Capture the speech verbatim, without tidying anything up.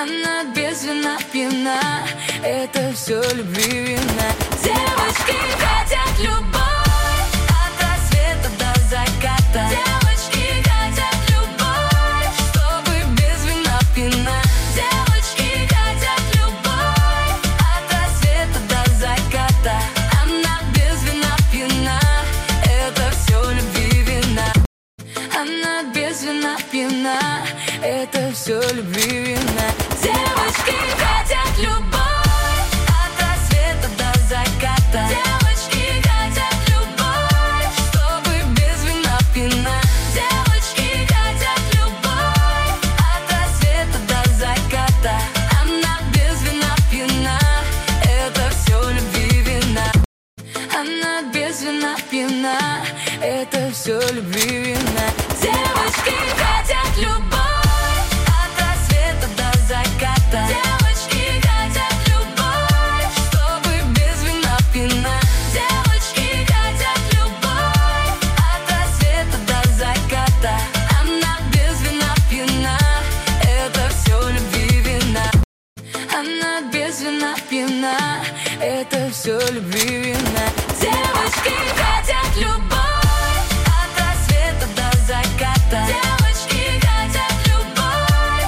Она без вина пьяна, это все любви вина. Девочки хотят любовь от рассвета до заката. Девочки хотят любовь, чтобы без вина пьяна. Девочки хотят любовь от рассвета до заката. Она без вина пьяна, это все любви вина. Она без вина пьяна, это все любви вина. Девочки хотят любовь от рассвета до заката. Девочки хотят любовь, чтобы без вина пьяна. Девочки хотят любовь от рассвета до заката. Она без вина пьяна, это все любви вина. Она без вина пьяна, это все любви вина. Девочки хотят любовь от рассвета до заката. Девочки хотят любовь, чтобы без вина пьяна. Девочки хотят любовь от рассвета до заката. Она без вина пьяна, это все любви вина. Она без вина пьяна, это все любви вина.